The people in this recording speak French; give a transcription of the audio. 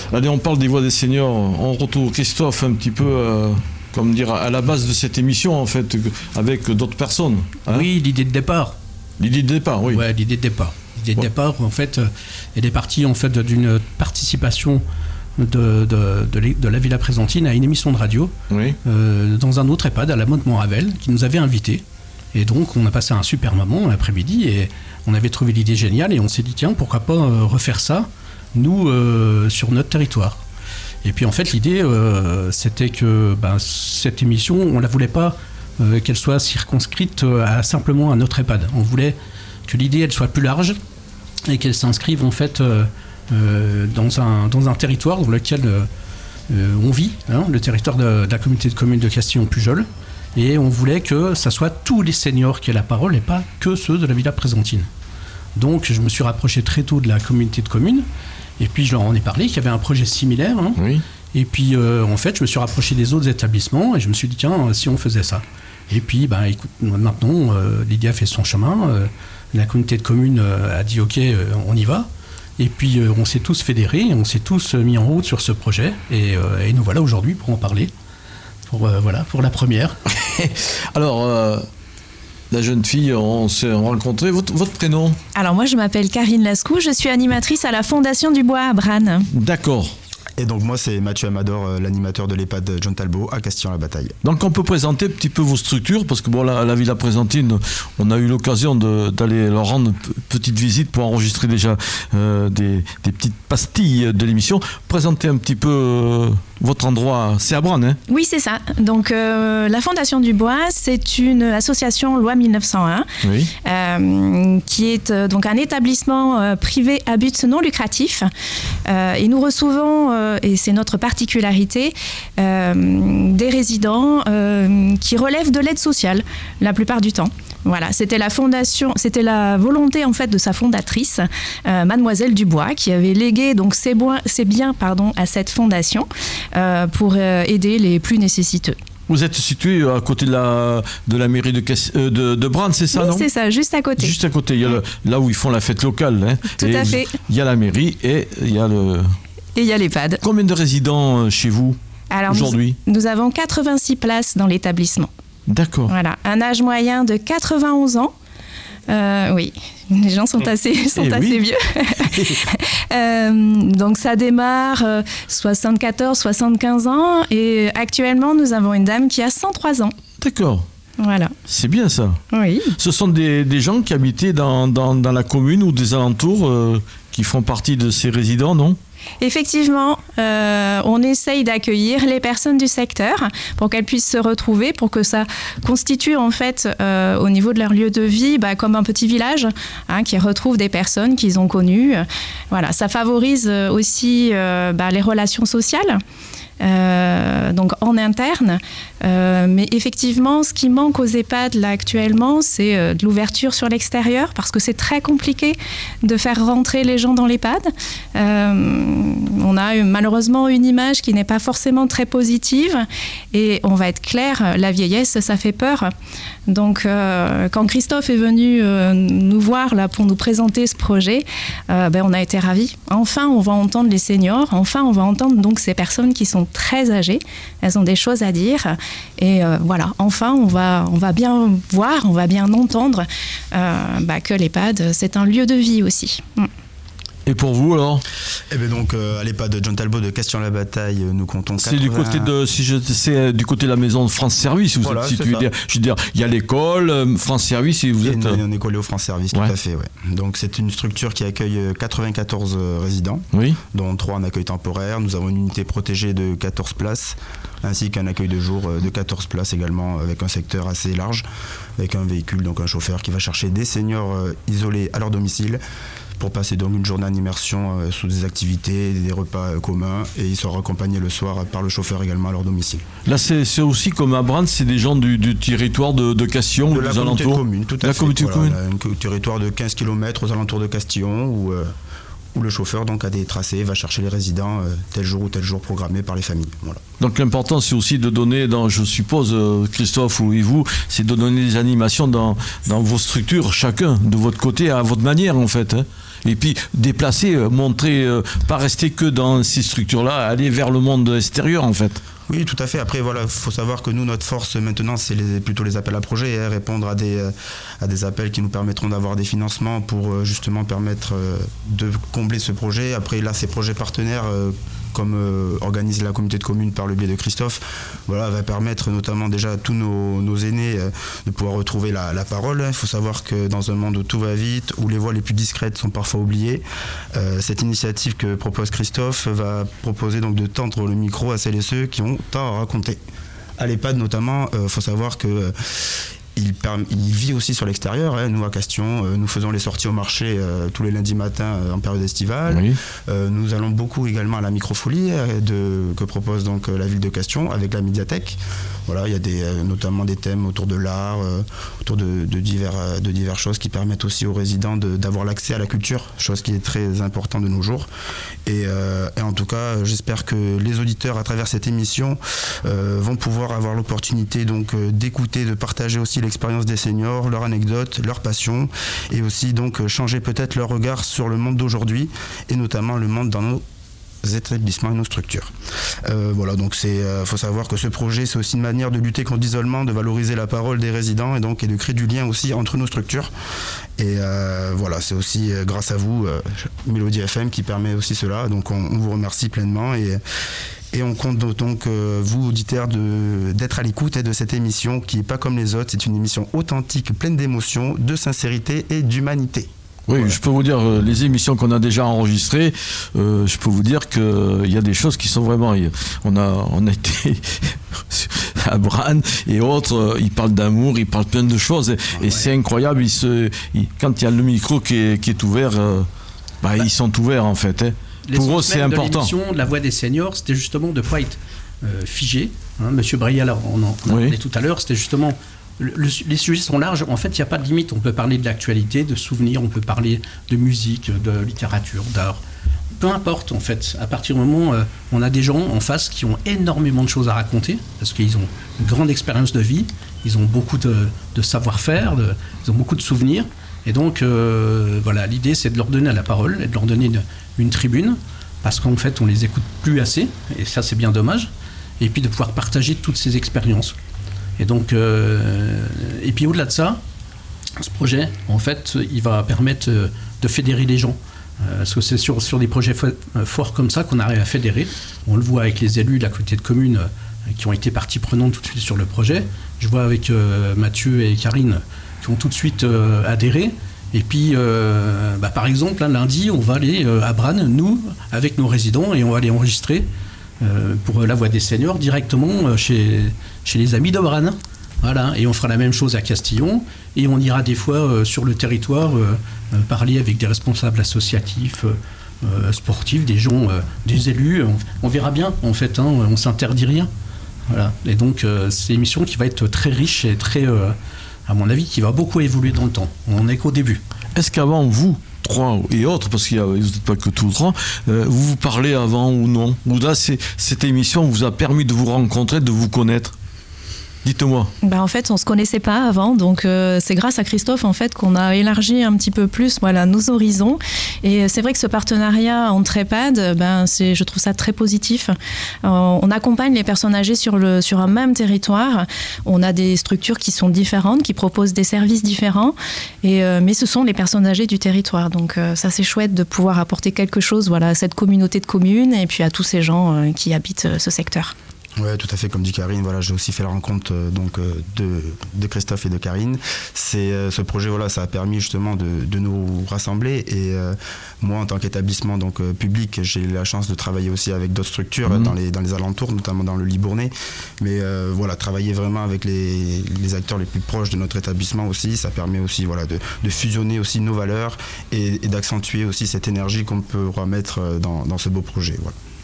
Allez, on parle des voix des seniors. On retrouve Christophe un petit peu, à la base de cette émission, en fait, avec d'autres personnes. Hein. Oui, l'idée de départ. L'idée de départ, oui. Ouais, l'idée de départ. L'idée de départ, en fait, elle est partie en fait, d'une participation de la Villa Présentine à une émission de radio, dans un autre EHPAD à la Motte-Montravel, qui nous avait invités. Et donc, on a passé un super moment l'après-midi et on avait trouvé l'idée géniale et on s'est dit, tiens, pourquoi pas refaire ça, nous, sur notre territoire. Et puis, en fait, l'idée, c'était que cette émission, on ne la voulait pas qu'elle soit circonscrite simplement à notre EHPAD. On voulait que l'idée, elle soit plus large et qu'elle s'inscrive, en fait, dans un territoire dans lequel on vit, le territoire de la communauté de communes de Castillon-Pujol. Et on voulait que ça soit tous les seniors qui aient la parole et pas que ceux de la Villa Présentine. Donc je me suis rapproché très tôt de la communauté de communes et puis je leur en ai parlé qu'il y avait un projet similaire. Oui. Et puis en fait je me suis rapproché des autres établissements et je me suis dit tiens, si on faisait ça. Et puis écoute, maintenant Lydia a fait son chemin, la communauté de communes a dit ok, on y va. Et puis on s'est tous fédérés, on s'est tous mis en route sur ce projet et nous voilà aujourd'hui pour en parler. Pour la première. Alors, la jeune fille, on s'est rencontrés. Votre prénom ? Alors moi, je m'appelle Karine Lascou, je suis animatrice à la Fondation du Bois à Branne. D'accord. Et donc moi, c'est Mathieu Amador, l'animateur de l'EHPAD John Talbot à Castillon-la-Bataille. Donc on peut présenter un petit peu vos structures, parce que la Villa Présentine, on a eu l'occasion d'aller leur rendre une petite visite pour enregistrer déjà des petites pastilles de l'émission. Présentez un petit peu votre endroit, c'est à Branne, hein ? Oui, c'est ça. Donc la Fondation du Bois, c'est une association loi 1901, qui est donc un établissement privé à but non lucratif. Et nous recevons, et c'est notre particularité, des résidents qui relèvent de l'aide sociale la plupart du temps. Voilà, c'était la volonté en fait de sa fondatrice, Mademoiselle Dubois, qui avait légué donc ses biens à cette fondation pour aider les plus nécessiteux. Vous êtes situé à côté de la mairie de Branne, c'est ça, oui, non ? C'est ça, juste à côté. Juste à côté, il y a là où ils font la fête locale. Hein, tout à fait. Il y a la mairie et il y a Et il y a l'EHPAD. Combien de résidents chez vous aujourd'hui ? Nous avons 86 places dans l'établissement. D'accord. Voilà, un âge moyen de 91 ans. Oui, les gens sont assez vieux. Donc ça démarre 74, 75 ans et actuellement nous avons une dame qui a 103 ans. D'accord. Voilà. C'est bien ça. Oui. Ce sont des gens qui habitaient dans la commune ou des alentours qui font partie de ces résidents, non ? Effectivement, on essaye d'accueillir les personnes du secteur pour qu'elles puissent se retrouver, pour que ça constitue en fait au niveau de leur lieu de vie comme un petit village qui retrouve des personnes qu'ils ont connues. Voilà, ça favorise aussi les relations sociales. Donc en interne, mais effectivement ce qui manque aux EHPAD là actuellement c'est de l'ouverture sur l'extérieur parce que c'est très compliqué de faire rentrer les gens dans l'EHPAD. On a malheureusement une image qui n'est pas forcément très positive et on va être clair, la vieillesse ça fait peur. Donc quand Christophe est venu nous voir là pour nous présenter ce projet, on a été ravis. Enfin on va entendre les seniors, enfin on va entendre donc ces personnes qui sont très âgées, elles ont des choses à dire et voilà, enfin on va bien voir, on va bien entendre que l'EHPAD c'est un lieu de vie aussi. Et pour vous alors ? Eh bien donc à l'EHPAD John Talbot de Castillon-la-Bataille, nous comptons 80... C'est du côté du côté de la maison de France Service, vous êtes situé. Je veux dire, il y a l'école France Service et vous êtes. On est collé au France Service, tout à fait. Ouais. Donc c'est une structure qui accueille 94 résidents, dont 3 en accueil temporaire. Nous avons une unité protégée de 14 places, ainsi qu'un accueil de jour de 14 places également, avec un secteur assez large, avec un véhicule, donc un chauffeur qui va chercher des seniors isolés à leur domicile, pour passer donc une journée en immersion sous des activités, des repas communs, et ils seront accompagnés le soir par le chauffeur également à leur domicile. Là c'est aussi comme à Branne, c'est des gens du territoire de Castillon ou des alentours. De la communauté de commune, tout à fait. Un territoire de 15 km aux alentours de Castillon où le chauffeur donc a des tracés, va chercher les résidents tel jour ou tel jour programmé par les familles. Voilà. Donc l'important c'est aussi de donner, je suppose Christophe ou vous, c'est de donner des animations dans vos structures, chacun de votre côté à votre manière en fait. Hein. Et puis déplacer, montrer, pas rester que dans ces structures-là, aller vers le monde extérieur en fait. Oui, tout à fait. Après, voilà, faut savoir que nous, notre force maintenant, c'est plutôt les appels à projets, hein, répondre à des appels qui nous permettront d'avoir des financements pour justement permettre de combler ce projet. Après, là, ces projets partenaires, comme organise la communauté de communes par le biais de Christophe, voilà, va permettre notamment déjà à tous nos aînés de pouvoir retrouver la parole. Il faut savoir que dans un monde où tout va vite, où les voix les plus discrètes sont parfois oubliées, cette initiative que propose Christophe va proposer donc de tendre le micro à celles et ceux qui ont tant à raconter. À l'EHPAD notamment, il faut savoir que il vit aussi sur l'extérieur. Hein. Nous, à Castion, nous faisons les sorties au marché tous les lundis matins en période estivale. Oui. Nous allons beaucoup également à la microfolie que propose donc la ville de Castion avec la médiathèque. Voilà, il y a notamment des thèmes autour de l'art, autour de diverses choses qui permettent aussi aux résidents d'avoir l'accès à la culture, chose qui est très importante de nos jours. Et en tout cas, j'espère que les auditeurs, à travers cette émission, vont pouvoir avoir l'opportunité donc d'écouter, de partager aussi l'expérience des seniors, leurs anecdotes, leurs passions, et aussi donc changer peut-être leur regard sur le monde d'aujourd'hui, et notamment le monde dans nos établissements et nos structures. Voilà, donc faut savoir que ce projet, c'est aussi une manière de lutter contre l'isolement, de valoriser la parole des résidents et de créer du lien aussi entre nos structures. Et voilà, c'est aussi grâce à vous, Mélodie FM, qui permet aussi cela. Donc on vous remercie pleinement et on compte donc, vous, auditeurs, d'être à l'écoute de cette émission qui n'est pas comme les autres. C'est une émission authentique, pleine d'émotions, de sincérité et d'humanité. Oui, voilà. Je peux vous dire, les émissions qu'on a déjà enregistrées, je peux vous dire qu'il y a des choses qui sont vraiment... On a été à Branne et autres, ils parlent d'amour, ils parlent plein de choses, et c'est incroyable, quand il y a le micro qui est ouvert, ils sont ouverts en fait. Hein. Pour eux, c'est important. L'émission de la voix des seniors, c'était justement de ne pas être figé. Hein, Monsieur Brial, on en parlait tout à l'heure, c'était justement... les sujets sont larges, en fait il n'y a pas de limite, on peut parler de l'actualité, de souvenirs, on peut parler de musique, de littérature, d'art, peu importe en fait, à partir du moment où on a des gens en face qui ont énormément de choses à raconter, parce qu'ils ont une grande expérience de vie, ils ont beaucoup de savoir-faire, ils ont beaucoup de souvenirs, et donc voilà, l'idée c'est de leur donner la parole, et de leur donner une tribune, parce qu'en fait on les écoute plus assez, et ça c'est bien dommage, et puis de pouvoir partager toutes ces expériences. Et donc, et puis au-delà de ça, ce projet, en fait, il va permettre de fédérer les gens. Parce que c'est sur des projets forts comme ça qu'on arrive à fédérer. On le voit avec les élus de la communauté de communes qui ont été partie prenante tout de suite sur le projet. Je vois avec Mathieu et Karine qui ont tout de suite adhéré. Et puis, par exemple, lundi, on va aller à Branne, nous, avec nos résidents, et on va aller enregistrer pour la voix des seniors directement chez les amis de Branne. Voilà. Et on fera la même chose à Castillon, et on ira des fois sur le territoire parler avec des responsables associatifs, sportifs, des gens, des élus. On verra bien en fait, hein, on s'interdit rien. Voilà. Et donc c'est une émission qui va être très riche et très, à mon avis, qui va beaucoup évoluer dans le temps. On n'est qu'au début. Est-ce qu'avant vous, trois et autres, parce qu'il vous n'êtes pas que tous trois, vous parlez avant ou non? Ou là, cette émission vous a permis de vous rencontrer, de vous connaître? Dites-moi. En fait, on ne se connaissait pas avant, donc c'est grâce à Christophe en fait, qu'on a élargi un petit peu plus nos horizons. Et c'est vrai que ce partenariat entre EHPAD, je trouve ça très positif. On accompagne les personnes âgées sur un même territoire. On a des structures qui sont différentes, qui proposent des services différents, mais ce sont les personnes âgées du territoire. Donc ça, c'est chouette de pouvoir apporter quelque chose à cette communauté de communes et puis à tous ces gens qui habitent ce secteur. Oui, tout à fait, comme dit Karine, voilà, j'ai aussi fait la rencontre de Christophe et de Karine. Ce projet, voilà, ça a permis justement de nous rassembler, et moi en tant qu'établissement public, j'ai eu la chance de travailler aussi avec d'autres structures dans les alentours, notamment dans le Libournais, mais voilà, travailler vraiment avec les acteurs les plus proches de notre établissement aussi, ça permet aussi de fusionner aussi nos valeurs et d'accentuer aussi cette énergie qu'on peut remettre dans ce beau projet. Voilà.